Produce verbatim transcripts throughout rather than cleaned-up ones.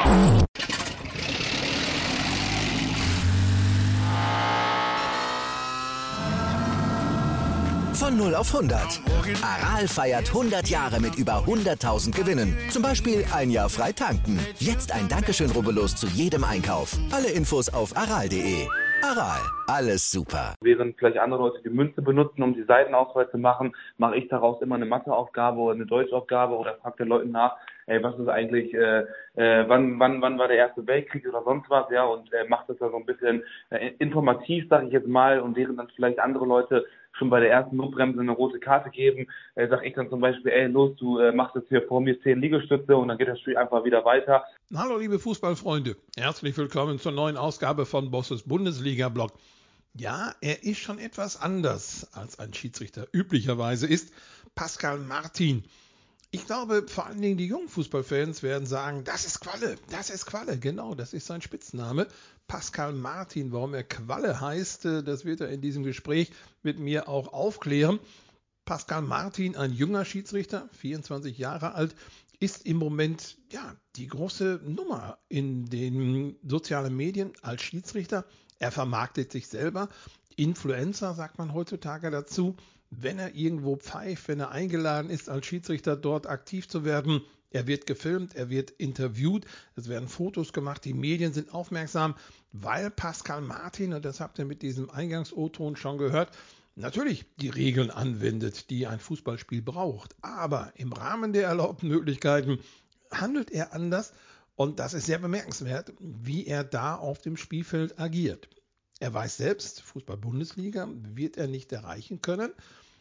Von null auf hundert. Aral feiert hundert Jahre mit über hunderttausend Gewinnen. Zum Beispiel ein Jahr frei tanken. Jetzt ein Dankeschön, rubbellos zu jedem Einkauf. Alle Infos auf aral punkt de. Aral, alles super. Während vielleicht andere Leute die Münze benutzen, um die Seitenauswahl zu machen, mache ich daraus immer eine Matheaufgabe oder eine Deutschaufgabe oder frage den Leuten nach, ey, was ist eigentlich, äh, äh, wann, wann, wann war der Erste Weltkrieg oder sonst was, ja, und äh, macht das dann so ein bisschen äh, informativ, sage ich jetzt mal, und während dann vielleicht andere Leute schon bei der ersten Notbremse eine rote Karte geben, äh, sage ich dann zum Beispiel, ey, los, du äh, machst jetzt hier vor mir zehn Liegestütze und dann geht das Spiel einfach wieder weiter. Hallo liebe Fußballfreunde, herzlich willkommen zur neuen Ausgabe von Bosses Bundesliga-Blog. Ja, er ist schon etwas anders, als ein Schiedsrichter üblicherweise ist. Pascal Martin. Ich glaube, vor allen Dingen die jungen Fußballfans werden sagen, das ist Qualle, das ist Qualle. Genau, das ist sein Spitzname. Pascal Martin, warum er Qualle heißt, das wird er in diesem Gespräch mit mir auch aufklären. Pascal Martin, ein junger Schiedsrichter, vierundzwanzig Jahre alt, ist im Moment ja die große Nummer in den sozialen Medien als Schiedsrichter. Er vermarktet sich selber. Influencer sagt man heutzutage dazu. Wenn er irgendwo pfeift, wenn er eingeladen ist, als Schiedsrichter dort aktiv zu werden, er wird gefilmt, er wird interviewt, es werden Fotos gemacht, die Medien sind aufmerksam, weil Pascal Martin, und das habt ihr mit diesem Eingangs-O-Ton schon gehört, natürlich die Regeln anwendet, die ein Fußballspiel braucht. Aber im Rahmen der erlaubten Möglichkeiten handelt er anders und das ist sehr bemerkenswert, wie er da auf dem Spielfeld agiert. Er weiß selbst, Fußball-Bundesliga wird er nicht erreichen können,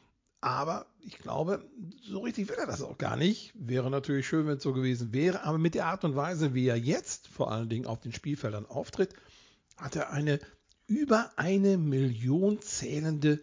aber ich glaube, so richtig will er das auch gar nicht. Wäre natürlich schön, wenn es so gewesen wäre, aber mit der Art und Weise, wie er jetzt vor allen Dingen auf den Spielfeldern auftritt, hat er eine über eine Million zählende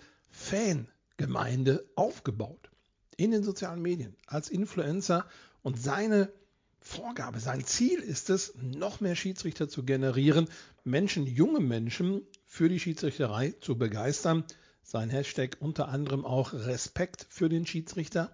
Fangemeinde aufgebaut. In den sozialen Medien, als Influencer, und seine Vorgabe, sein Ziel ist es, noch mehr Schiedsrichter zu generieren, Menschen, junge Menschen für die Schiedsrichterei zu begeistern. Sein Hashtag unter anderem auch Respekt für den Schiedsrichter.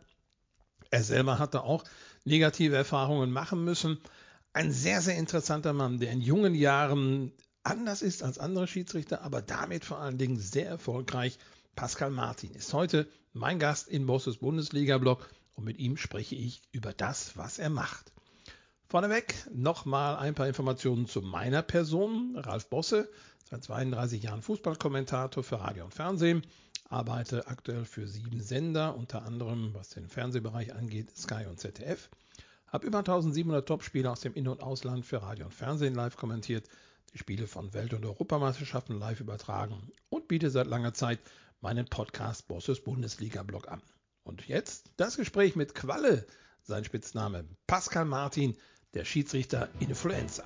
Er selber hatte auch negative Erfahrungen machen müssen. Ein sehr, sehr interessanter Mann, der in jungen Jahren anders ist als andere Schiedsrichter, aber damit vor allen Dingen sehr erfolgreich. Pascal Martin ist heute mein Gast in Bosses Bundesliga-Blog und mit ihm spreche ich über das, was er macht. Vorneweg nochmal ein paar Informationen zu meiner Person. Ralf Bosse, seit zweiunddreißig Jahren Fußballkommentator für Radio und Fernsehen, arbeite aktuell für sieben Sender, unter anderem, was den Fernsehbereich angeht, Sky und Z D F. Habe über eintausendsiebenhundert Topspiele aus dem In- und Ausland für Radio und Fernsehen live kommentiert, die Spiele von Welt- und Europameisterschaften live übertragen und biete seit langer Zeit meinen Podcast Bosses Bundesliga-Blog an. Und jetzt das Gespräch mit Qualle, sein Spitzname Pascal Martin, der Schiedsrichter Influencer.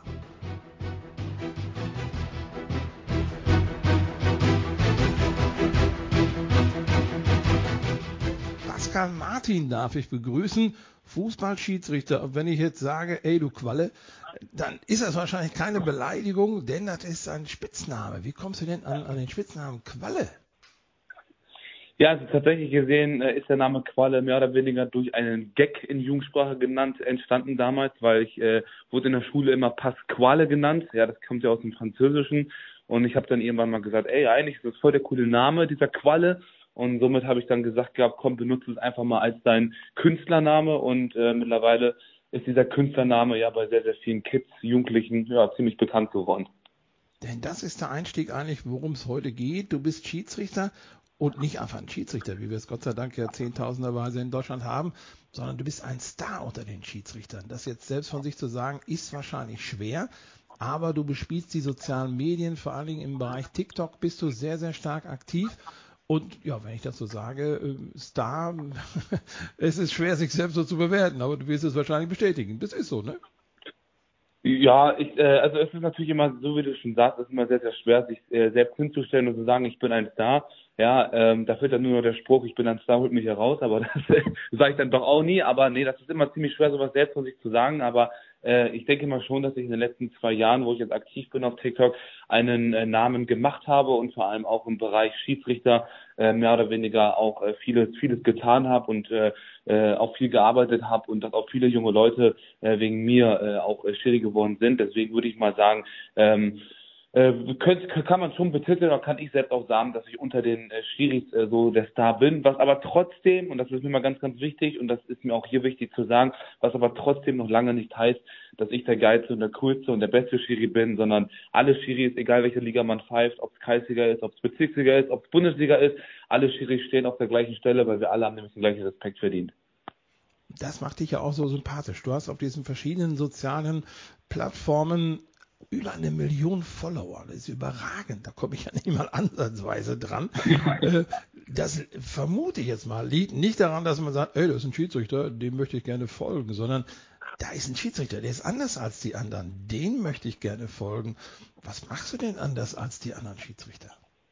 Pascal Martin darf ich begrüßen, Fußballschiedsrichter. Und wenn ich jetzt sage, ey du Qualle, dann ist das wahrscheinlich keine Beleidigung, denn das ist ein Spitzname. Wie kommst du denn an, an den Spitznamen Qualle? Ja, also tatsächlich gesehen äh, ist der Name Qualle mehr oder weniger durch einen Gag in Jugendsprache genannt, entstanden damals, weil ich äh, wurde in der Schule immer Pasquale genannt. Ja, das kommt ja aus dem Französischen. Und ich habe dann irgendwann mal gesagt, ey, eigentlich ist das voll der coole Name, dieser Qualle. Und somit habe ich dann gesagt gehabt, komm, benutze es einfach mal als dein Künstlername. Und äh, mittlerweile ist dieser Künstlername ja bei sehr, sehr vielen Kids, Jugendlichen, ja, ziemlich bekannt geworden. Denn das ist der Einstieg eigentlich, worum es heute geht. Du bist Schiedsrichter. Und nicht einfach ein Schiedsrichter, wie wir es Gott sei Dank ja zehntausenderweise in Deutschland haben, sondern du bist ein Star unter den Schiedsrichtern. Das jetzt selbst von sich zu sagen, ist wahrscheinlich schwer, aber du bespielst die sozialen Medien, vor allen Dingen im Bereich TikTok bist du sehr, sehr stark aktiv. Und ja, wenn ich das so sage, Star, es ist schwer, sich selbst so zu bewerten, aber du wirst es wahrscheinlich bestätigen. Das ist so, ne? Ja, ich, äh, also es ist natürlich immer, so wie du schon sagst, es ist immer sehr, sehr schwer, sich äh, selbst hinzustellen und zu sagen, ich bin ein Star. Ja, ähm, da fehlt dann nur noch der Spruch, ich bin ein Star, holt mich heraus, aber das äh, sage ich dann doch auch nie. Aber nee, das ist immer ziemlich schwer, sowas selbst von sich zu sagen. Aber äh, ich denke mal schon, dass ich in den letzten zwei Jahren, wo ich jetzt aktiv bin auf TikTok, einen äh, Namen gemacht habe und vor allem auch im Bereich Schiedsrichter äh, mehr oder weniger auch äh, vieles, vieles getan habe und äh, äh, auch viel gearbeitet habe und dass auch viele junge Leute äh, wegen mir äh, auch äh, Schiri geworden sind. Deswegen würde ich mal sagen, ähm, Äh, könnte, kann man schon betiteln, oder kann ich selbst auch sagen, dass ich unter den äh, Schiris äh, so der Star bin, was aber trotzdem, und das ist mir mal ganz, ganz wichtig, und das ist mir auch hier wichtig zu sagen, was aber trotzdem noch lange nicht heißt, dass ich der Geilste und der Coolste und der beste Schiri bin, sondern alle Schiris, egal welche Liga man pfeift, ob es Kreisliga ist, ob es Bezirksliga ist, ob es Bundesliga ist, alle Schiris stehen auf der gleichen Stelle, weil wir alle haben nämlich den gleichen Respekt verdient. Das macht dich ja auch so sympathisch. Du hast auf diesen verschiedenen sozialen Plattformen über eine Million Follower. Das ist überragend. Da komme ich ja nicht mal ansatzweise dran. Das vermute ich jetzt mal, liegt nicht daran, dass man sagt, ey, das ist ein Schiedsrichter, dem möchte ich gerne folgen, sondern da ist ein Schiedsrichter, der ist anders als die anderen. Den möchte ich gerne folgen. Was machst du denn anders als die anderen Schiedsrichter?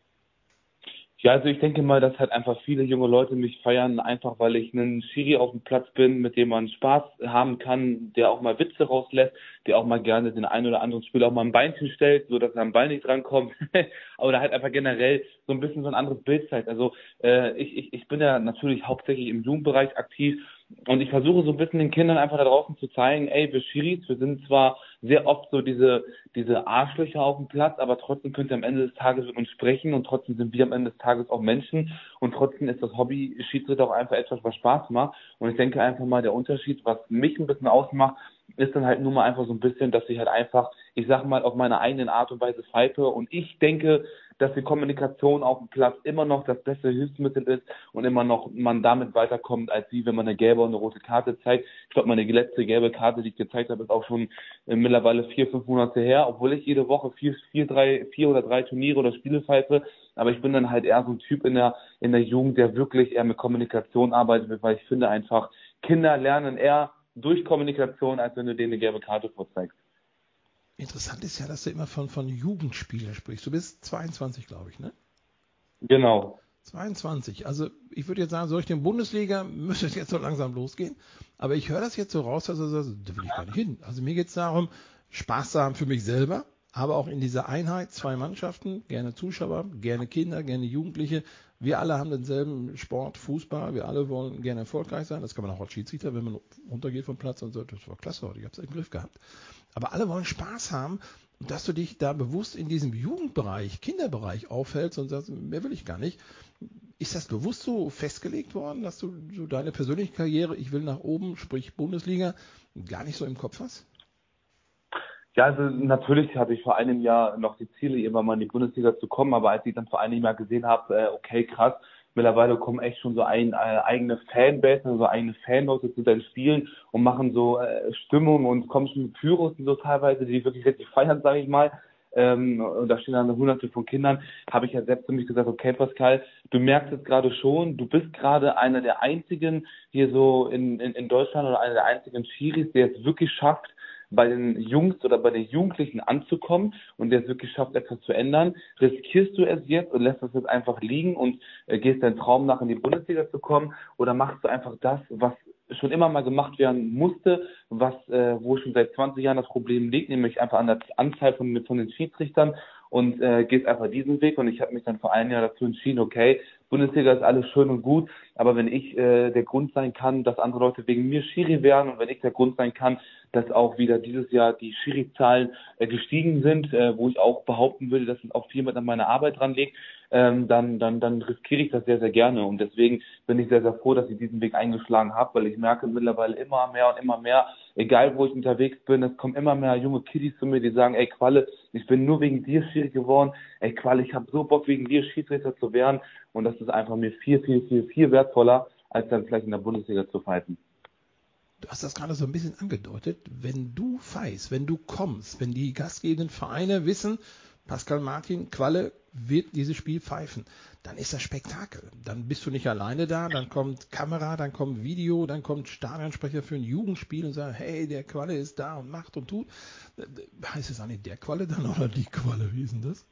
Ja, also ich denke mal, dass halt einfach viele junge Leute mich feiern, einfach weil ich ein Schiri auf dem Platz bin, mit dem man Spaß haben kann, der auch mal Witze rauslässt, der auch mal gerne den einen oder anderen Spieler auch mal ein Beinchen stellt, so dass er am Ball nicht drankommt, oder halt einfach generell so ein bisschen so ein anderes Bild zeigt. Also äh, ich, ich, ich bin ja natürlich hauptsächlich im Jugendbereich aktiv und ich versuche so ein bisschen den Kindern einfach da draußen zu zeigen, ey, wir Schiris, wir sind zwar sehr oft so diese diese Arschlöcher auf dem Platz, aber trotzdem könnt ihr am Ende des Tages mit uns sprechen und trotzdem sind wir am Ende des Tages auch Menschen und trotzdem ist das Hobby Schiedsrichter auch einfach etwas, was Spaß macht. Und ich denke einfach mal, der Unterschied, was mich ein bisschen ausmacht, ist dann halt nur mal einfach so ein bisschen, dass ich halt einfach, ich sag mal, auf meine eigenen Art und Weise pfeife und ich denke, dass die Kommunikation auf dem Platz immer noch das beste Hilfsmittel ist und immer noch man damit weiterkommt, als wie wenn man eine gelbe und eine rote Karte zeigt. Ich glaube, meine letzte gelbe Karte, die ich gezeigt habe, ist auch schon äh, mittlerweile vier, fünf Monate her, obwohl ich jede Woche vier, vier, drei, vier oder drei Turniere oder Spiele pfeife. Aber ich bin dann halt eher so ein Typ in der in der Jugend, der wirklich eher mit Kommunikation arbeitet, weil ich finde einfach, Kinder lernen eher durch Kommunikation, als wenn du denen eine gelbe Karte vorzeigst. Interessant ist ja, dass du immer von, von Jugendspielern sprichst. Du bist zweiundzwanzig, glaube ich, ne? Genau. zweiundzwanzig. Also ich würde jetzt sagen, so Richtung Bundesliga müsste es jetzt so langsam losgehen. Aber ich höre das jetzt so raus, dass du sagst, da will ich gar nicht hin. Also mir geht es darum, Spaß zu haben für mich selber, aber auch in dieser Einheit, zwei Mannschaften, gerne Zuschauer, gerne Kinder, gerne Jugendliche. Wir alle haben denselben Sport, Fußball, wir alle wollen gerne erfolgreich sein. Das kann man auch als Schiedsrichter, wenn man runtergeht vom Platz und sagt, das war klasse heute, ich habe es im Griff gehabt. Aber alle wollen Spaß haben und dass du dich da bewusst in diesem Jugendbereich, Kinderbereich aufhältst und sagst, mehr will ich gar nicht. Ist das bewusst so festgelegt worden, dass du so deine persönliche Karriere, ich will nach oben, sprich Bundesliga, gar nicht so im Kopf hast? Ja, also natürlich hatte ich vor einem Jahr noch die Ziele, irgendwann mal in die Bundesliga zu kommen, aber als ich dann vor einem Jahr gesehen habe, äh, okay, krass, mittlerweile kommen echt schon so ein, äh, eigene Fanbase, also eigene Fanleute zu deinen Spielen und machen so äh, Stimmung und kommen schon mit Pyros und so teilweise, die wirklich richtig feiern, sage ich mal. Ähm, und da stehen dann hunderte von Kindern, habe ich ja selbst zu mich gesagt, okay Pascal, du merkst jetzt gerade schon, du bist gerade einer der einzigen hier so in, in, in Deutschland oder einer der einzigen Schiris, der es wirklich schafft, bei den Jungs oder bei den Jugendlichen anzukommen und der es wirklich schafft, etwas zu ändern. Riskierst du es jetzt und lässt das jetzt einfach liegen und äh, gehst deinen Traum nach, in die Bundesliga zu kommen, oder machst du einfach das, was schon immer mal gemacht werden musste, was äh, wo schon seit zwanzig Jahren das Problem liegt, nämlich einfach an der Anzahl von, von den Schiedsrichtern, und äh, gehst einfach diesen Weg. Und ich habe mich dann vor einem Jahr dazu entschieden, okay, Bundesliga ist alles schön und gut, aber wenn ich äh, der Grund sein kann, dass andere Leute wegen mir Schiri werden, und wenn ich der Grund sein kann, dass auch wieder dieses Jahr die Schiri-Zahlen äh, gestiegen sind, äh, wo ich auch behaupten würde, dass es auch viel mit an meiner Arbeit dran liegt, ähm, dann, dann, dann riskiere ich das sehr, sehr gerne. Und deswegen bin ich sehr, sehr froh, dass ich diesen Weg eingeschlagen habe, weil ich merke mittlerweile immer mehr und immer mehr, egal wo ich unterwegs bin, es kommen immer mehr junge Kiddies zu mir, die sagen, ey Qualle, ich bin nur wegen dir Schiri geworden, ey Qualle, ich habe so Bock, wegen dir Schiedsrichter zu werden, und das ist einfach mir viel, viel, viel, viel wertvoller, als dann vielleicht in der Bundesliga zu fighten. Du hast das gerade so ein bisschen angedeutet, wenn du pfeifst, wenn du kommst, wenn die gastgebenden Vereine wissen, Pascal Martin Qualle wird dieses Spiel pfeifen, dann ist das Spektakel. Dann bist du nicht alleine da, dann kommt Kamera, dann kommt Video, dann kommt Stadionsprecher für ein Jugendspiel und sagt, hey, der Qualle ist da und macht und tut. Heißt es eigentlich der Qualle dann oder die Qualle? Wie ist denn das?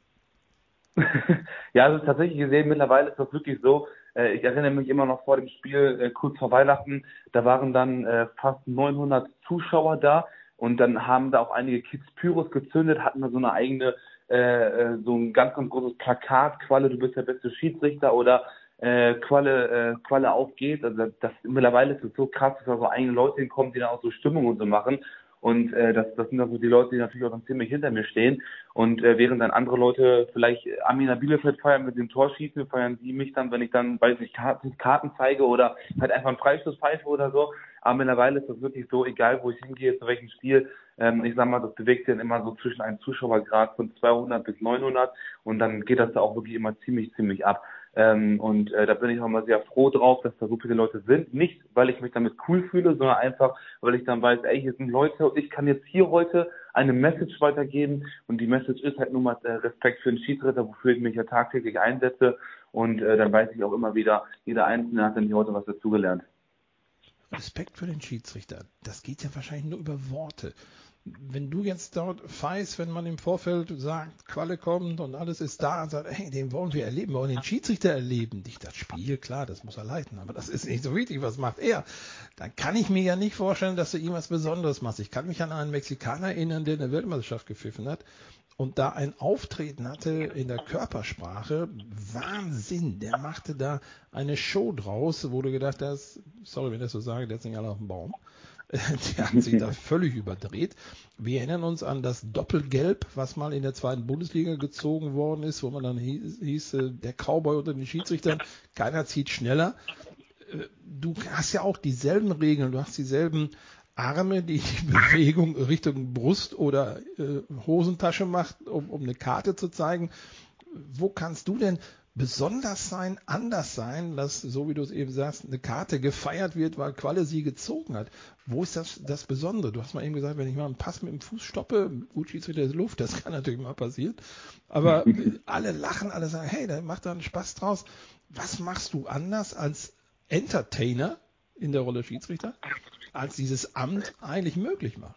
Ja, also tatsächlich gesehen, mittlerweile ist das wirklich so. Äh, ich erinnere mich immer noch vor dem Spiel, äh, kurz vor Weihnachten, da waren dann äh, fast neunhundert Zuschauer da. Und dann haben da auch einige Kids Pyros gezündet, hatten da so eine eigene, äh, so ein ganz, ganz großes Plakat, Qualle, du bist der beste Schiedsrichter oder äh, Qualle, äh, Qualle auf geht's. Also das mittlerweile ist es so krass, dass da so eigene Leute hinkommen, die dann auch so Stimmung und so machen. Und äh, das, das sind dann so die Leute, die natürlich auch dann ziemlich hinter mir stehen. Und äh, während dann andere Leute vielleicht Arminia Bielefeld feiern mit dem Torschießen, feiern die mich dann, wenn ich dann, weiß nicht, Karten, Karten zeige oder halt einfach einen Freistoß pfeife oder so. Aber mittlerweile ist das wirklich so, egal wo ich hingehe, zu welchem Spiel. Ähm, ich sag mal, das bewegt sich dann immer so zwischen einem Zuschauergrad von zweihundert bis neunhundert. Und dann geht das da auch wirklich immer ziemlich, ziemlich ab. Ähm, und äh, da bin ich auch mal sehr froh drauf, dass da so viele Leute sind. Nicht, weil ich mich damit cool fühle, sondern einfach, weil ich dann weiß, ey, hier sind Leute und ich kann jetzt hier heute eine Message weitergeben. Und die Message ist halt nur mal äh, Respekt für den Schiedsrichter, wofür ich mich ja tagtäglich einsetze. Und äh, dann weiß ich auch immer wieder, jeder Einzelne hat dann hier heute was dazugelernt. Respekt für den Schiedsrichter, das geht ja wahrscheinlich nur über Worte. Wenn du jetzt dort feist, wenn man im Vorfeld sagt, Qualle kommt und alles ist da und sagt, hey, den wollen wir erleben, wir wollen den Schiedsrichter erleben. Nicht das Spiel, klar, das muss er leiten, aber das ist nicht so wichtig, was macht er? Dann kann ich mir ja nicht vorstellen, dass du ihm was Besonderes machst. Ich kann mich an einen Mexikaner erinnern, der eine Weltmeisterschaft gepfiffen hat und da ein Auftreten hatte in der Körpersprache. Wahnsinn, der machte da eine Show draus, wo du gedacht hast, sorry, wenn ich das so sage, der ist nicht alle auf dem Baum. Der hat sich da völlig überdreht. Wir erinnern uns an das Doppelgelb, was mal in der zweiten Bundesliga gezogen worden ist, wo man dann hieß, hieß der Cowboy unter den Schiedsrichtern, keiner zieht schneller. Du hast ja auch dieselben Regeln, du hast dieselben Arme, die die Bewegung Richtung Brust oder äh, Hosentasche macht, um, um eine Karte zu zeigen. Wo kannst du denn besonders sein, anders sein, dass, so wie du es eben sagst, eine Karte gefeiert wird, weil Qualle sie gezogen hat? Wo ist das, das Besondere? Du hast mal eben gesagt, wenn ich mal einen Pass mit dem Fuß stoppe, gut, Schiedsrichter ist Luft, das kann natürlich mal passieren, aber alle lachen, alle sagen, hey, da macht da einen Spaß draus. Was machst du anders als Entertainer in der Rolle Schiedsrichter, als dieses Amt eigentlich möglich macht?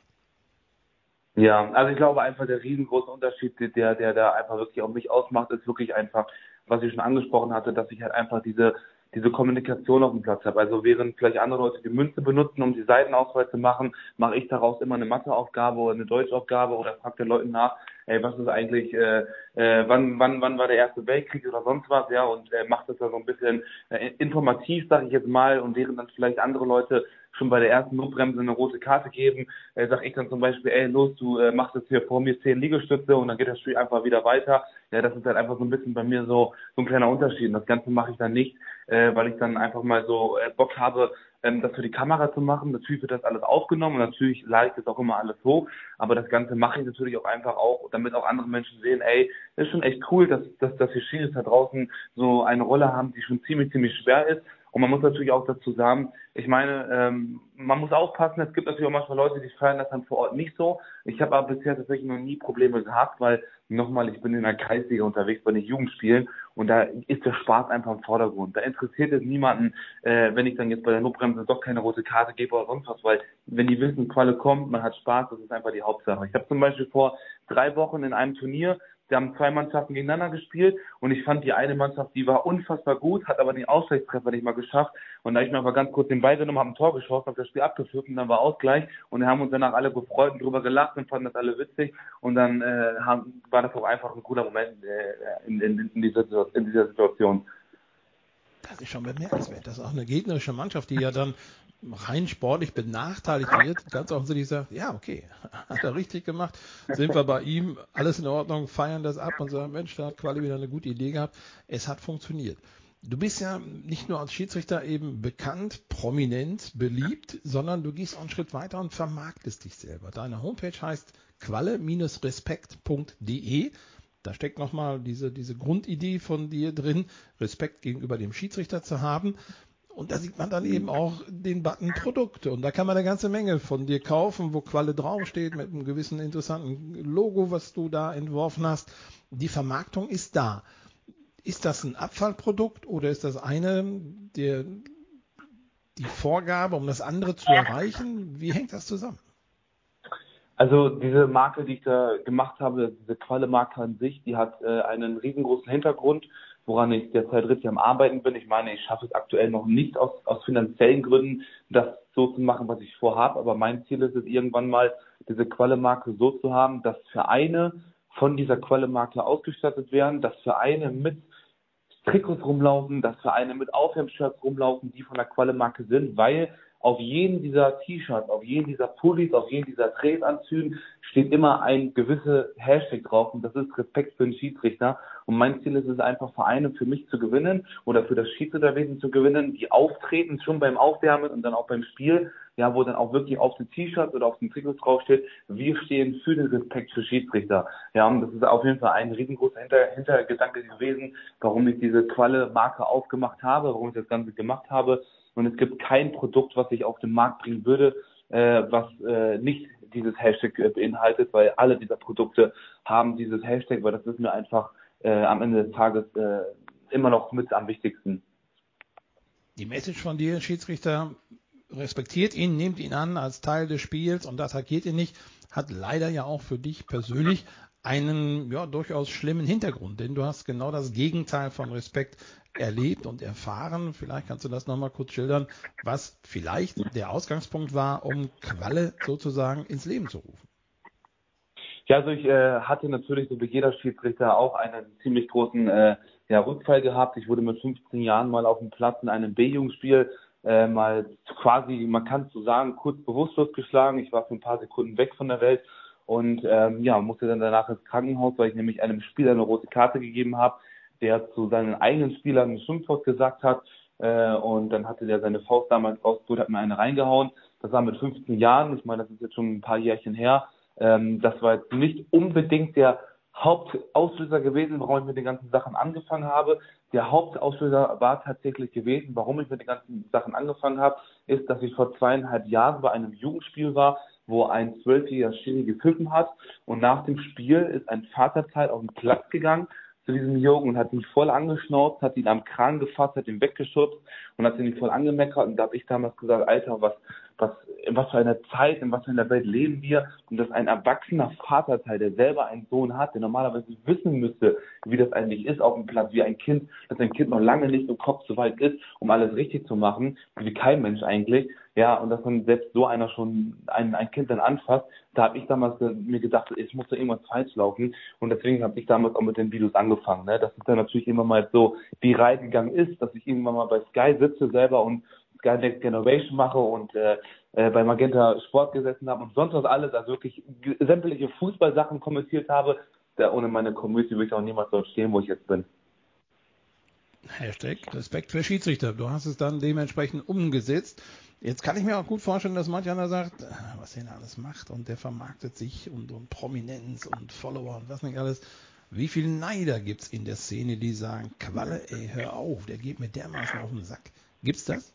Ja, also ich glaube einfach, der riesengroße Unterschied, der, der da einfach wirklich auch mich ausmacht, ist wirklich einfach, was ich schon angesprochen hatte, dass ich halt einfach diese diese Kommunikation auf dem Platz habe. Also während vielleicht andere Leute die Münze benutzen, um die Seitenauswahl zu machen, mache ich daraus immer eine Matheaufgabe oder eine Deutschaufgabe oder frage den Leuten nach, ey, was ist eigentlich, äh, äh, wann wann wann war der Erste Weltkrieg oder sonst was, ja, und äh, macht das da so ein bisschen äh, informativ, sage ich jetzt mal, und während dann vielleicht andere Leute schon bei der ersten Notbremse eine rote Karte geben, äh, sage ich dann zum Beispiel, ey, los, du äh, machst jetzt hier vor mir zehn Liegestütze und dann geht das Spiel einfach wieder weiter. Ja, das ist halt einfach so ein bisschen bei mir so so ein kleiner Unterschied. Und das Ganze mache ich dann nicht, äh, weil ich dann einfach mal so äh, Bock habe, ähm, das für die Kamera zu machen. Natürlich wird das alles aufgenommen und natürlich lade ich das auch immer alles hoch, aber das Ganze mache ich natürlich auch einfach auch, damit auch andere Menschen sehen, ey, das ist schon echt cool, dass, dass, dass die Schiris da draußen so eine Rolle haben, die schon ziemlich, ziemlich schwer ist. Und man muss natürlich auch dazu sagen, ich meine, ähm, man muss aufpassen, es gibt natürlich auch manchmal Leute, die feiern das dann vor Ort nicht so. Ich habe aber bisher tatsächlich noch nie Probleme gehabt, weil, nochmal, ich bin in der Kreisliga unterwegs bei den Jugendspielen und da ist der Spaß einfach im Vordergrund. Da interessiert es niemanden, äh, wenn ich dann jetzt bei der Notbremse doch keine rote Karte gebe oder sonst was, weil wenn die wissen, Qualle kommt, man hat Spaß, das ist einfach die Hauptsache. Ich habe zum Beispiel vor drei Wochen in einem Turnier, da haben zwei Mannschaften gegeneinander gespielt und ich fand die eine Mannschaft, die war unfassbar gut, hat aber den Ausgleichstreffer nicht mal geschafft. Und da habe ich mir aber ganz kurz den Ball genommen, habe ein Tor geschossen, habe das Spiel abgepfiffen, dann war Ausgleich und wir haben uns danach alle gefreut und drüber gelacht und fanden das alle witzig. Und dann äh, haben, war das auch einfach ein cooler Moment äh, in, in, in, dieser, in dieser Situation. Das ist schon bemerkenswert. Das ist auch eine gegnerische Mannschaft, die ja dann rein sportlich benachteiligt wird, ganz offensichtlich sagt, ja, okay, hat er richtig gemacht, sind wir bei ihm, alles in Ordnung, feiern das ab und sagen, Mensch, da hat Quali wieder eine gute Idee gehabt. Es hat funktioniert. Du bist ja nicht nur als Schiedsrichter eben bekannt, prominent, beliebt, sondern du gehst auch einen Schritt weiter und vermarktest dich selber. Deine Homepage heißt qualle Respekt punkt de. Da steckt nochmal diese, diese Grundidee von dir drin, Respekt gegenüber dem Schiedsrichter zu haben. Und da sieht man dann eben auch den Button Produkte. Und da kann man eine ganze Menge von dir kaufen, wo Qualle draufsteht, mit einem gewissen interessanten Logo, was du da entworfen hast. Die Vermarktung ist da. Ist das ein Abfallprodukt oder ist das eine der, die Vorgabe, um das andere zu erreichen? Wie hängt das zusammen? Also diese Marke, die ich da gemacht habe, diese Qualle-Marke an sich, die hat äh, einen riesengroßen Hintergrund. woran ich derzeit richtig am Arbeiten bin. Ich meine, ich schaffe es aktuell noch nicht aus, aus finanziellen Gründen, das so zu machen, was ich vorhabe. Aber mein Ziel ist es, irgendwann mal diese Qualle-Marke so zu haben, dass Vereine von dieser Qualle-Marke ausgestattet werden, dass Vereine mit Trikots rumlaufen, dass Vereine mit Aufwärmshirts rumlaufen, die von der Qualle-Marke sind, weil auf jedem dieser T-Shirts, auf jedem dieser Pullis, auf jedem dieser Trainingsanzügen steht immer ein gewisser Hashtag drauf und das ist Respekt für den Schiedsrichter. Und mein Ziel ist es einfach, Vereine für mich zu gewinnen oder für das Schiedsrichterwesen zu gewinnen, die auftreten, schon beim Aufwärmen und dann auch beim Spiel, ja, wo dann auch wirklich auf den T-Shirts oder auf den Trikots draufsteht, wir stehen für den Respekt für Schiedsrichter. Ja, und das ist auf jeden Fall ein riesengroßer Hinter- Hintergedanke gewesen, warum ich diese Qualle-Marke aufgemacht habe, warum ich das Ganze gemacht habe. Und es gibt kein Produkt, was ich auf den Markt bringen würde, äh, was äh, nicht dieses Hashtag äh, beinhaltet, weil alle dieser Produkte haben dieses Hashtag, weil das ist mir einfach äh, am Ende des Tages äh, immer noch mit am wichtigsten. Die Message von dir, Schiedsrichter, respektiert ihn, nimmt ihn an als Teil des Spiels und attackiert ihn nicht, hat leider ja auch für dich persönlich einen ja durchaus schlimmen Hintergrund, denn du hast genau das Gegenteil von Respekt erlebt und erfahren. Vielleicht kannst du das nochmal kurz schildern, was vielleicht der Ausgangspunkt war, um Qualle sozusagen ins Leben zu rufen. Ja, also ich äh, hatte natürlich so wie jeder Schiedsrichter auch einen ziemlich großen äh, ja, Rückfall gehabt. Ich wurde mit fünfzehn Jahren mal auf dem Platz in einem B-Jugendspiel äh, mal quasi, man kann es so sagen, kurz bewusstlos geschlagen. Ich war für ein paar Sekunden weg von der Welt und ähm, ja, musste dann danach ins Krankenhaus, weil ich nämlich einem Spieler eine rote Karte gegeben habe, der zu seinen eigenen Spielern ein Schimpfwort gesagt hat äh, und dann hatte der seine Faust damals rausgeholt, hat mir eine reingehauen. Das war mit fünfzehn Jahren, ich meine, das ist jetzt schon ein paar Jährchen her. Ähm, das war jetzt nicht unbedingt der Hauptauslöser gewesen, warum ich mit den ganzen Sachen angefangen habe. Der Hauptauslöser war tatsächlich gewesen, warum ich mit den ganzen Sachen angefangen habe, ist, dass ich vor zweieinhalb Jahren bei einem Jugendspiel war, wo ein zwölfjähriger Schiri gepfiffen hat und nach dem Spiel ist ein Vaterteil auf den Platz gegangen zu diesem Jungen und hat ihn voll angeschnauzt, hat ihn am Kragen gefasst, hat ihn weggeschubst und hat ihn voll angemeckert. Und da habe ich damals gesagt, Alter, was, was, in was für einer Zeit, in was für einer Welt leben wir? Und dass ein erwachsener Vaterteil, der selber einen Sohn hat, der normalerweise wissen müsste, wie das eigentlich ist auf dem Platz, wie ein Kind, dass ein Kind noch lange nicht im Kopf so weit ist, um alles richtig zu machen, wie kein Mensch eigentlich. Ja, und dass man selbst so einer schon ein, ein Kind dann anfasst, da habe ich damals mir gedacht, es muss da irgendwas falsch laufen. Und deswegen habe ich damals auch mit den Videos angefangen, ne? Dass es dann natürlich immer mal so die Reihe gegangen ist, dass ich irgendwann mal bei Sky sitze selber und Sky Next Generation mache und äh, äh, bei Magenta Sport gesessen habe und sonst was alles, also wirklich sämtliche Fußballsachen kommentiert habe. Da ohne meine Community würde ich auch niemals dort stehen, wo ich jetzt bin. Hashtag Respekt für Schiedsrichter. Du hast es dann dementsprechend umgesetzt. Jetzt kann ich mir auch gut vorstellen, dass manch einer sagt, was der alles macht und der vermarktet sich und, und Prominenz und Follower und was nicht alles. Wie viele Neider gibt's in der Szene, die sagen, Qualle, ey, hör auf, der geht mir dermaßen auf den Sack. Gibt's das?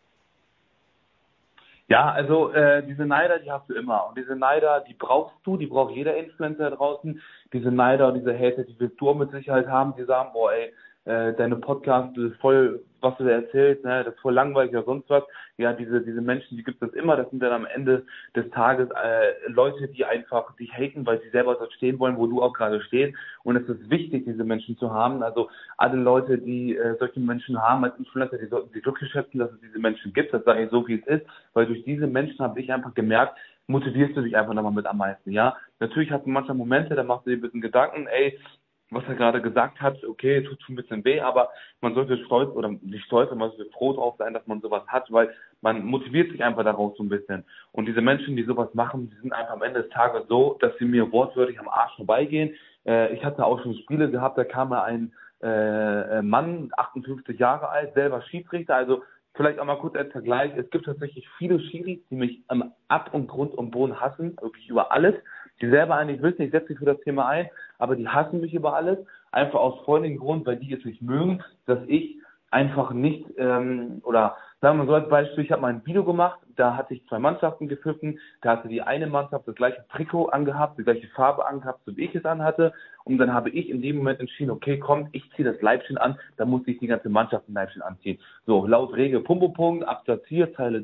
Ja, also äh, diese Neider, die hast du immer. Und diese Neider, die brauchst du, die braucht jeder Influencer da draußen. Diese Neider und diese Hater, die wirst du mit Sicherheit haben, die sagen, boah, ey, äh, deine Podcast, das ist voll, was du da erzählst, ne, das ist voll langweilig oder sonst was. Ja, diese diese Menschen, die gibt es immer. Das sind dann am Ende des Tages äh, Leute, die einfach dich haten, weil sie selber dort stehen wollen, wo du auch gerade stehst. Und es ist wichtig, diese Menschen zu haben. Also alle Leute, die äh, solche Menschen haben als Influencer, die sollten sich glücklich schätzen, dass es diese Menschen gibt. Das sage ich so, wie es ist. Weil durch diese Menschen habe ich einfach gemerkt, motivierst du dich einfach nochmal mit am meisten. Ja, natürlich hast du manchmal Momente, da machst du dir ein bisschen Gedanken, ey, was er gerade gesagt hat, okay, tut schon ein bisschen weh, aber man sollte stolz oder nicht stolz, aber man sollte froh drauf sein, dass man sowas hat, weil man motiviert sich einfach daraus so ein bisschen. Und diese Menschen, die sowas machen, die sind einfach am Ende des Tages so, dass sie mir wortwörtlich am Arsch vorbeigehen. Äh, ich hatte auch schon Spiele gehabt, da kam mal ein äh, Mann, achtundfünfzig Jahre alt, selber Schiedsrichter, also vielleicht auch mal kurz als Vergleich, es gibt tatsächlich viele Schiris, die mich am Ab- und Grund und Boden hassen, wirklich über alles, die selber eigentlich wissen, ich setze mich für das Thema ein, aber die hassen mich über alles, einfach aus folgendem Grund, weil die es nicht mögen, dass ich einfach nicht, ähm, oder sagen wir so als Beispiel, ich habe mal ein Video gemacht, da hatte ich zwei Mannschaften gepfiffen, da hatte die eine Mannschaft das gleiche Trikot angehabt, die gleiche Farbe angehabt, so wie ich es anhatte, und dann habe ich in dem Moment entschieden, okay, komm, ich ziehe das Leibchen an, dann muss ich die ganze Mannschaft ein Leibchen anziehen. So, laut Regel, Pumpopunkt, Absatz hier, Zeile da,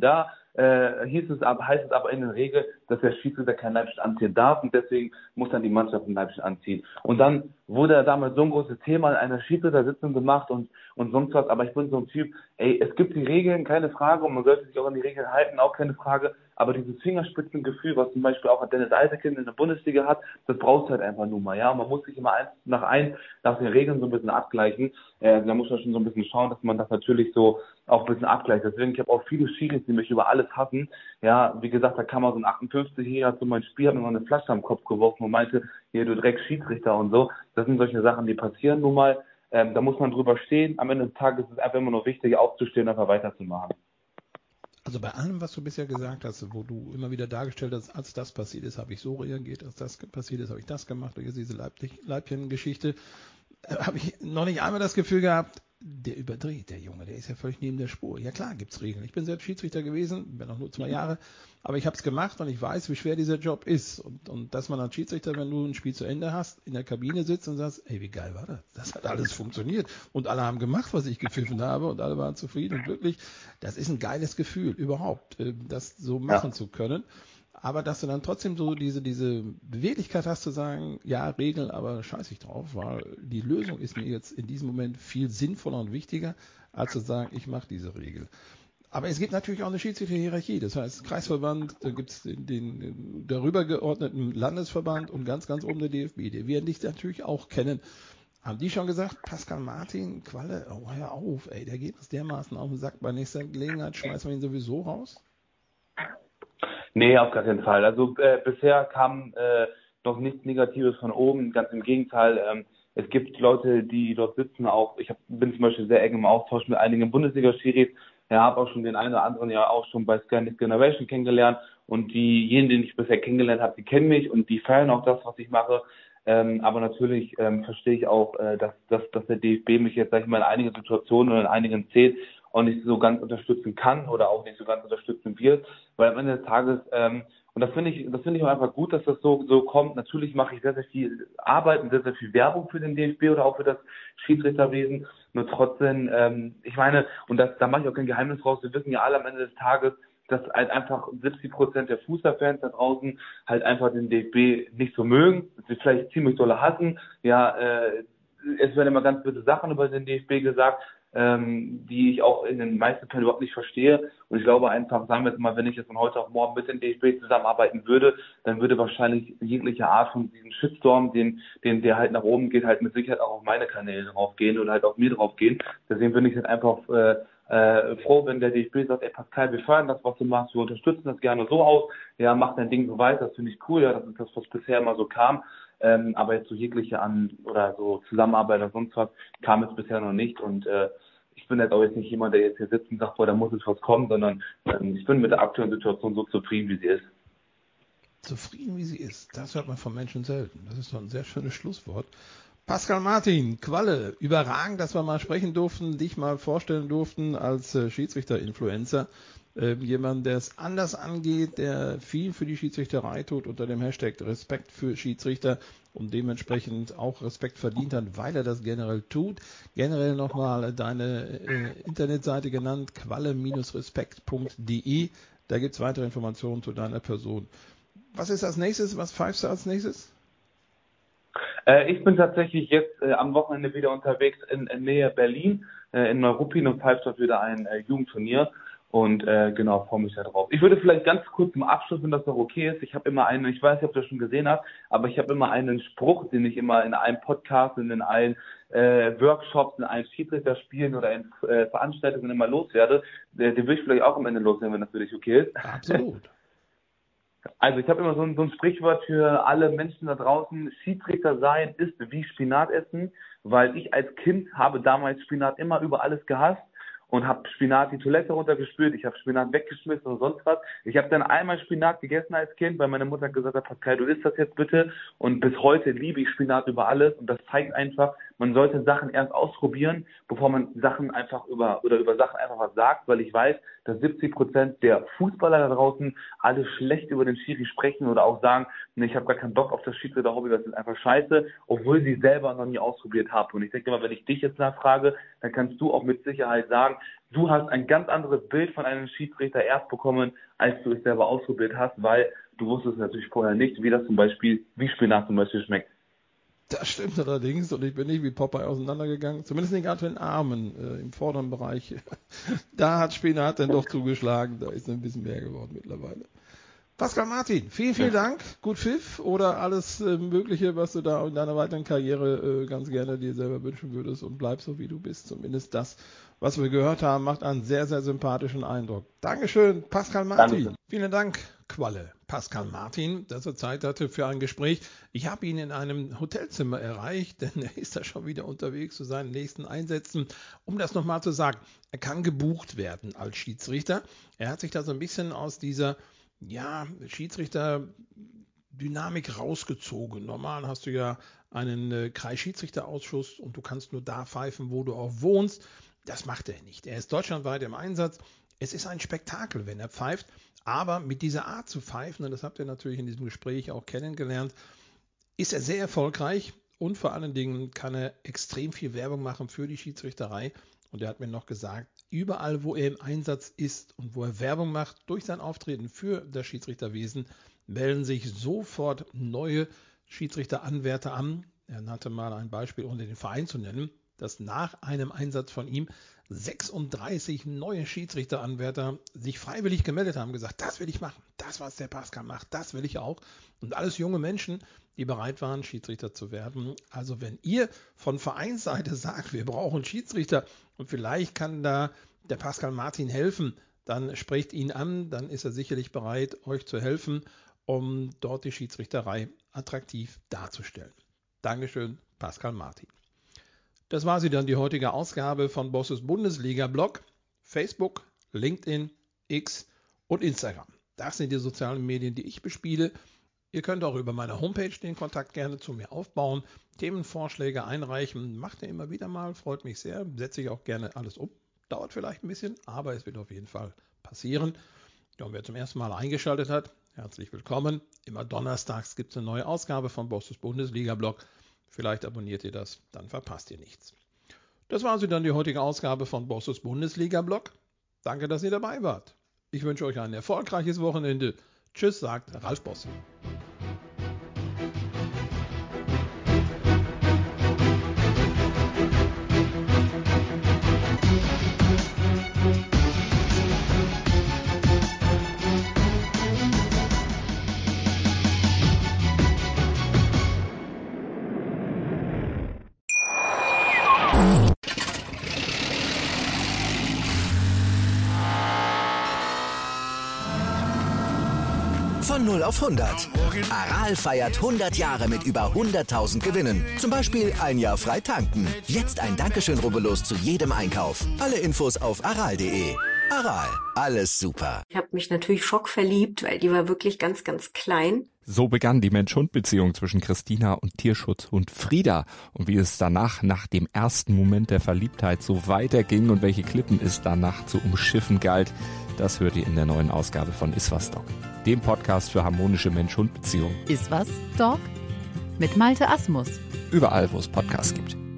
äh, hieß es aber, heißt es aber in der Regel, dass der Schiedsrichter kein Leibchen anziehen darf und deswegen muss dann die Mannschaft ein Leibchen anziehen. Und dann wurde da damals so ein großes Thema in einer Schiedsrichtersitzung gemacht und, und sonst was, aber ich bin so ein Typ, ey, es gibt die Regeln, keine Frage, und man sollte sich auch an die Regeln halten, auch keine Frage, aber dieses Fingerspitzengefühl, was zum Beispiel auch Dennis Eitekin in der Bundesliga hat, das braucht halt einfach nur mal, ja, und man muss sich immer eins nach eins nach den Regeln so ein bisschen abgleichen, äh, da muss man schon so ein bisschen schauen, dass man das natürlich so auch ein bisschen abgleicht. Deswegen, ich habe auch viele Schiris, die mich über alles hassen. Ja, wie gesagt, da kam mal so ein achtundfünfzigjähriger zu meinem Spiel, hat mir mal eine Flasche am Kopf geworfen und meinte, hier, du Dreck-Schiedsrichter und so. Das sind solche Sachen, die passieren nun mal. Ähm, da muss man drüber stehen. Am Ende des Tages ist es einfach immer nur wichtig, aufzustehen und einfach weiterzumachen. Also bei allem, was du bisher gesagt hast, wo du immer wieder dargestellt hast, als das passiert ist, habe ich so reagiert, als das passiert ist, habe ich das gemacht, durch diese Leibchen-Geschichte, äh, habe ich noch nicht einmal das Gefühl gehabt, der überdreht, der Junge, der ist ja völlig neben der Spur. Ja klar, gibt's Regeln. Ich bin selbst Schiedsrichter gewesen, bin auch nur zwei Jahre, aber ich habe es gemacht und ich weiß, wie schwer dieser Job ist. Und, und dass man als Schiedsrichter, wenn du ein Spiel zu Ende hast, in der Kabine sitzt und sagst, ey, wie geil war das? Das hat alles funktioniert. Und alle haben gemacht, was ich gepfiffen habe und alle waren zufrieden und glücklich. Das ist ein geiles Gefühl, überhaupt, das so machen ja. zu können. Aber dass du dann trotzdem so diese, diese Beweglichkeit hast zu sagen, ja, Regeln, aber scheiß ich drauf, weil die Lösung ist mir jetzt in diesem Moment viel sinnvoller und wichtiger, als zu sagen, ich mache diese Regel. Aber es gibt natürlich auch eine Schiedsrichterhierarchie, das heißt Kreisverband, da gibt es den, den darüber geordneten Landesverband und ganz, ganz oben der D F B. Die werden dich natürlich auch kennen. Haben die schon gesagt, Pascal Martin, Qualle, oh, hör auf, ey, der geht uns dermaßen auf den Sack, bei nächster Gelegenheit schmeißen wir ihn sowieso raus? Nee, auf gar keinen Fall. Also äh, bisher kam äh, noch nichts Negatives von oben, ganz im Gegenteil. Ähm, es gibt Leute, die dort sitzen, auch ich hab, bin zum Beispiel sehr eng im Austausch mit einigen Bundesliga-Schiris. Ja, habe auch schon den einen oder anderen ja auch schon bei Sky Next Generation kennengelernt und diejenigen, die ich bisher kennengelernt habe, die kennen mich und die feiern auch das, was ich mache. Ähm, aber natürlich ähm, verstehe ich auch, äh, dass, dass, dass der D F B mich jetzt, sag ich mal, in einigen Situationen oder in einigen Szenen auch nicht so ganz unterstützen kann oder auch nicht so ganz unterstützen wird, weil am Ende des Tages, ähm, und das finde ich, das finde ich auch einfach gut, dass das so, so kommt. Natürlich mache ich sehr, sehr viel Arbeit und sehr, sehr viel Werbung für den D F B oder auch für das Schiedsrichterwesen. Nur trotzdem, ähm, ich meine, und das, da mache ich auch kein Geheimnis raus, wir wissen ja alle am Ende des Tages, dass halt einfach siebzig Prozent der Fußballfans da draußen halt einfach den D F B nicht so mögen, sie vielleicht ziemlich dolle hassen. Ja, äh, es werden immer ganz böse Sachen über den D F B gesagt, ähm, die ich auch in den meisten Fällen überhaupt nicht verstehe. Und ich glaube einfach, sagen wir jetzt mal, wenn ich jetzt von heute auf morgen mit dem D F B zusammenarbeiten würde, dann würde wahrscheinlich jegliche Art von diesem Shitstorm, den, den der halt nach oben geht, halt mit Sicherheit auch auf meine Kanäle draufgehen oder halt auf mir draufgehen. Deswegen bin ich jetzt einfach äh, äh, froh, wenn der D F B sagt, ey Pascal, wir feiern das, was du machst, wir unterstützen das gerne so aus, ja, mach dein Ding so weiter, das finde ich cool, ja, das ist das, was bisher immer so kam. Ähm, aber jetzt so jegliche an oder so Zusammenarbeit oder sonst was kam es bisher noch nicht und äh, ich bin jetzt auch jetzt nicht jemand, der jetzt hier sitzt und sagt, boah, da muss jetzt was kommen, sondern ähm, ich bin mit der aktuellen Situation so zufrieden, wie sie ist. Zufrieden, wie sie ist, das hört man von Menschen selten. Das ist doch ein sehr schönes Schlusswort. Pascal Martin, Qualle, überragend, dass wir mal sprechen durften, dich mal vorstellen durften als äh, Schiedsrichter-Influencer. Äh, jemand, der es anders angeht, der viel für die Schiedsrichterei tut unter dem Hashtag Respekt für Schiedsrichter und dementsprechend auch Respekt verdient hat, weil er das generell tut. Generell nochmal deine äh, Internetseite genannt, qualle Respekt punkt de. Da gibt es weitere Informationen zu deiner Person. Was ist als nächstes? Was pfeifst du als nächstes? Äh, ich bin tatsächlich jetzt äh, am Wochenende wieder unterwegs in, in Nähe Berlin, äh, in Neuruppin und pfeife dort wieder ein äh, Jugendturnier. Und äh, genau, freue mich da drauf. Ich würde vielleicht ganz kurz zum Abschluss, wenn das noch okay ist, ich habe immer einen, ich weiß nicht, ob du das schon gesehen hast, aber ich habe immer einen Spruch, den ich immer in einem Podcast, in allen äh, Workshops, in allen Schiedsrichterspielen oder in äh, Veranstaltungen immer loswerde. Den, den würde ich vielleicht auch am Ende loswerden, wenn das für dich okay ist. Absolut. Also ich habe immer so ein, so ein Sprichwort für alle Menschen da draußen, Schiedsrichter sein ist wie Spinat essen, weil ich als Kind habe damals Spinat immer über alles gehasst. Und habe Spinat die Toilette runtergespült, ich habe Spinat weggeschmissen und sonst was. Ich habe dann einmal Spinat gegessen als Kind, weil meine Mutter gesagt hat, Pascal, du isst das jetzt bitte. Und bis heute liebe ich Spinat über alles. Und das zeigt einfach, man sollte Sachen erst ausprobieren, bevor man Sachen einfach über, oder über Sachen einfach was sagt, weil ich weiß, dass siebzig Prozent der Fußballer da draußen alle schlecht über den Schiri sprechen oder auch sagen, nee, ich habe gar keinen Bock auf das Schiedsrichter-Hobby, das ist einfach scheiße, obwohl sie selber noch nie ausprobiert haben. Und ich denke immer, wenn ich dich jetzt nachfrage, dann kannst du auch mit Sicherheit sagen, du hast ein ganz anderes Bild von einem Schiedsrichter erst bekommen, als du es selber ausprobiert hast, weil du wusstest natürlich vorher nicht, wie das zum Beispiel, wie Spinat zum Beispiel schmeckt. Das stimmt allerdings und ich bin nicht wie Popeye auseinandergegangen, zumindest nicht gerade in den Armen, äh, im vorderen Bereich. Da hat Spinat dann doch zugeschlagen, da ist ein bisschen mehr geworden mittlerweile. Pascal Martin, vielen, vielen Dank, gut Pfiff oder alles äh, Mögliche, was du da in deiner weiteren Karriere äh, ganz gerne dir selber wünschen würdest und bleib so wie du bist. Zumindest das, was wir gehört haben, macht einen sehr, sehr sympathischen Eindruck. Dankeschön, Pascal Martin. Danke. Vielen Dank, Qualle. Pascal Martin, dass er Zeit hatte für ein Gespräch. Ich habe ihn in einem Hotelzimmer erreicht, denn er ist da schon wieder unterwegs zu seinen nächsten Einsätzen. Um das nochmal zu sagen, er kann gebucht werden als Schiedsrichter. Er hat sich da so ein bisschen aus dieser ja, Schiedsrichter-Dynamik rausgezogen. Normal hast du ja einen äh, Kreisschiedsrichterausschuss und du kannst nur da pfeifen, wo du auch wohnst. Das macht er nicht. Er ist deutschlandweit im Einsatz. Es ist ein Spektakel, wenn er pfeift. Aber mit dieser Art zu pfeifen, und das habt ihr natürlich in diesem Gespräch auch kennengelernt, ist er sehr erfolgreich und vor allen Dingen kann er extrem viel Werbung machen für die Schiedsrichterei. Und er hat mir noch gesagt, überall, wo er im Einsatz ist und wo er Werbung macht durch sein Auftreten für das Schiedsrichterwesen, melden sich sofort neue Schiedsrichteranwärter an. Er nannte mal ein Beispiel, ohne den Verein zu nennen, dass nach einem Einsatz von ihm sechsunddreißig neue Schiedsrichteranwärter sich freiwillig gemeldet haben, gesagt, das will ich machen, das, was der Pascal macht, das will ich auch. Und alles junge Menschen, die bereit waren, Schiedsrichter zu werden. Also wenn ihr von Vereinsseite sagt, wir brauchen Schiedsrichter und vielleicht kann da der Pascal Martin helfen, dann sprecht ihn an, dann ist er sicherlich bereit, euch zu helfen, um dort die Schiedsrichterei attraktiv darzustellen. Dankeschön, Pascal Martin. Das war sie dann, die heutige Ausgabe von Bosses Bundesliga-Blog. Facebook, LinkedIn, X und Instagram. Das sind die sozialen Medien, die ich bespiele. Ihr könnt auch über meine Homepage den Kontakt gerne zu mir aufbauen, Themenvorschläge einreichen. Macht ihr immer wieder mal, freut mich sehr. Setze ich auch gerne alles um. Dauert vielleicht ein bisschen, aber es wird auf jeden Fall passieren. Ja, und wer zum ersten Mal eingeschaltet hat, herzlich willkommen. Immer donnerstags gibt es eine neue Ausgabe von Bosses Bundesliga-Blog. Vielleicht abonniert ihr das, dann verpasst ihr nichts. Das war sie dann, die heutige Ausgabe von Bosses Bundesliga-Blog. Danke, dass ihr dabei wart. Ich wünsche euch ein erfolgreiches Wochenende. Tschüss, sagt Ralf Bosse. Von null auf hundert. Aral feiert hundert Jahre mit über hunderttausend Gewinnen. Zum Beispiel ein Jahr frei tanken. Jetzt ein Dankeschön, rubbellos zu jedem Einkauf. Alle Infos auf aral punkt de. Aral, alles super. Ich habe mich natürlich schockverliebt, weil die war wirklich ganz, ganz klein. So begann die Mensch-Hund-Beziehung zwischen Christina und Tierschutzhund Frieda. Und wie es danach, nach dem ersten Moment der Verliebtheit, so weiterging und welche Klippen es danach zu umschiffen galt, das hört ihr in der neuen Ausgabe von Iswas Dog, dem Podcast für harmonische Mensch-Hund-Beziehungen. Iswas Dog? Mit Malte Asmus. Überall, wo es Podcasts gibt.